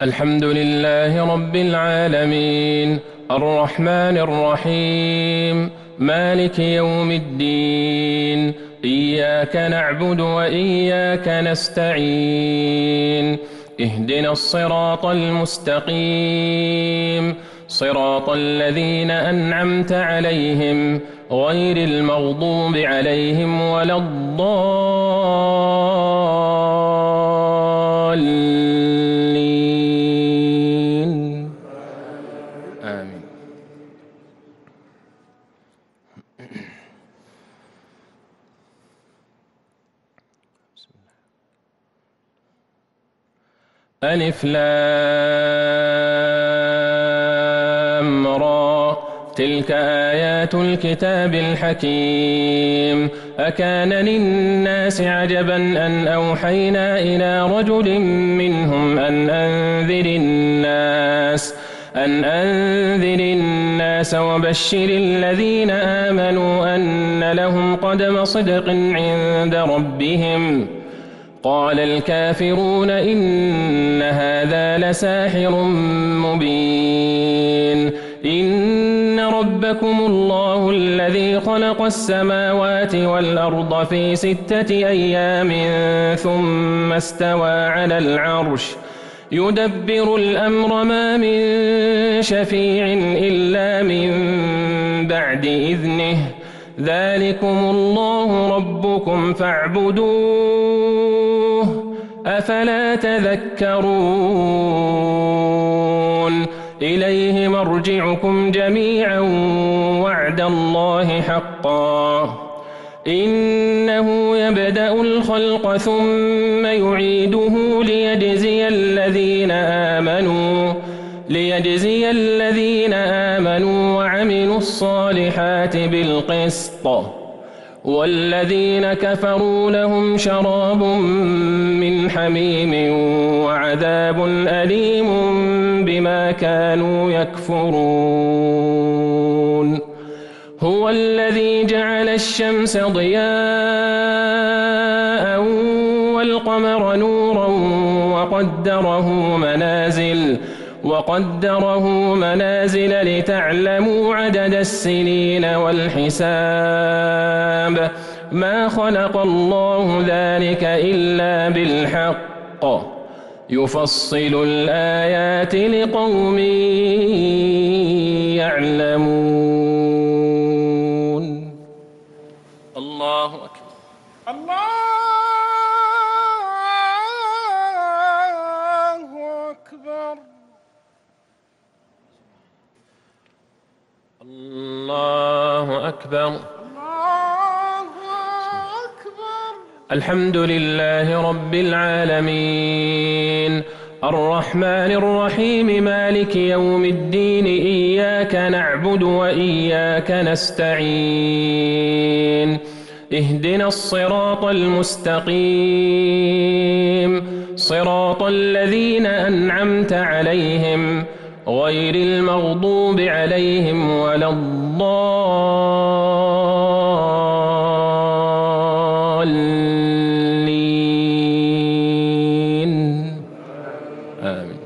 الحمد لله رب العالمين الرحمن الرحيم مالك يوم الدين إياك نعبد وإياك نستعين اهدنا الصراط المستقيم صراط الذين أنعمت عليهم غير المغضوب عليهم ولا الضالين آمين. ألف لام را تلك آيات الكتاب الحكيم أكان للناس عجبا أن أوحينا إلى رجل منهم أن أنذر الناس وبشر الذين آمنوا أن لهم قدم صدق عند ربهم قال الكافرون إن هذا لساحر مبين إن ربكم الله الذي خلق السماوات والأرض في 6 أيام ثم استوى على العرش يدبر الأمر ما من شفيع إلا من بعد إذنه ذلكم الله ربكم فاعبدوه أفلا تذكرون إليه مرجعكم جميعا وعد الله حقا إنه يبدأ الخلق ثم يعيده ليجزي الذين آمنوا وعملوا الصالحات بالقسط والذين كفروا لهم شراب من حميم وعذاب أليم بما كانوا يكفرون هو الذي جعل الشمس ضياء والقمر نورا وقدره منازل لتعلموا عدد السنين والحساب ما خلق الله ذلك إلا بالحق يفصل الآيات لقوم يعلمون. الله أكبر. الله أكبر. الله أكبر. الله أكبر. الحمد لله رب العالمين الرحمن الرحيم مالك يوم الدين إياك نعبد وإياك نستعين اهدنا الصراط المستقيم صراط الذين أنعمت عليهم غير المغضوب عليهم ولا الضالين آمين.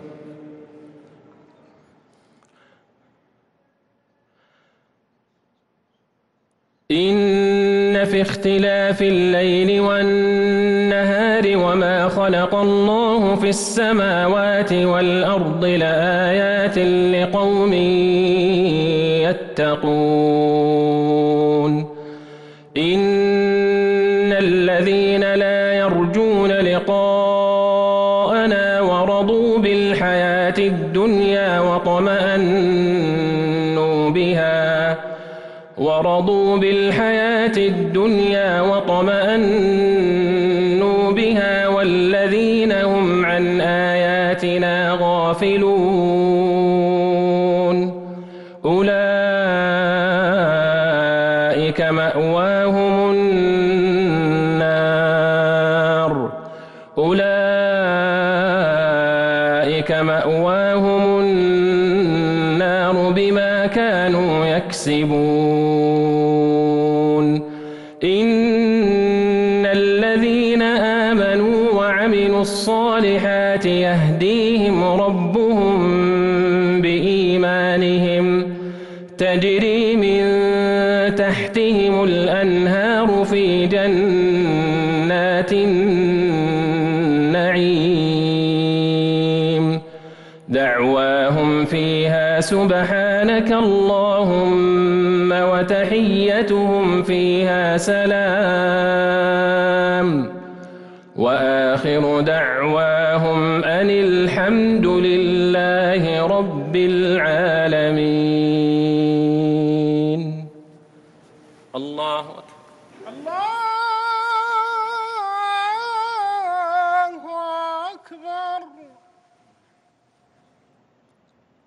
إن في اختلاف الليل والنهار وما خلق الله في السماوات والأرض لآيات لقوم يتقون إن الذين لا يرجون لقاءنا ورضوا بالحياة الدنيا واطمأنوا بها والذين هم عن آياتنا غافلون أولئك مأواهم النار بما كانوا يكسبون إن الذين آمنوا وعملوا وعملوا الصالحات يهديهم ربهم بإيمانهم تجري من تحتهم الأنهار في جنات النعيم دعواهم فيها سبحانك اللهم وتحيتهم فيها سلام وآخر دعواهم أن الحمد لله رب العالمين. الله أكبر. الله